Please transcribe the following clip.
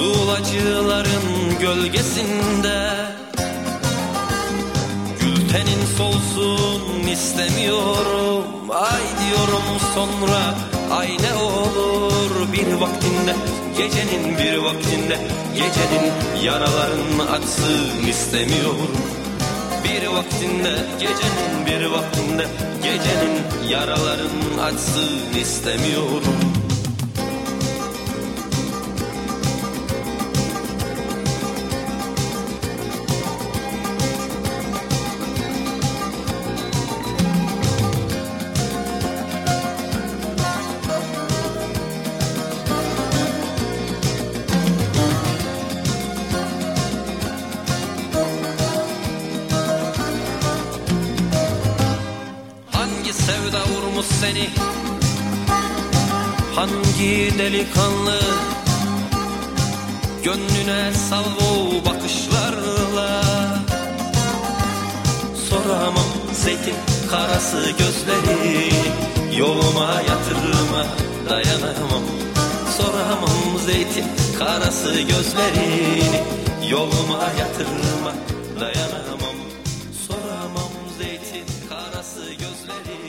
Tuğlacıların gölgesinde gültenin solsun istemiyorum. Ay diyorum sonra ay ne olur bir vaktinde, gecenin bir vaktinde, gecenin yaralarını açsın istemiyorum. Bir vaktinde, gecenin bir vaktinde, gecenin yaralarını açsın istemiyorum. Sevda vurmuş seni, hangi delikanlı gönlüne salvo bakışlarla? Soramam zeytin karası gözleri, yoluma yatırma dayanamam. Soramam zeytin karası gözlerini, yoluma yatırma dayanamam. Soramam zeytin karası gözlerini.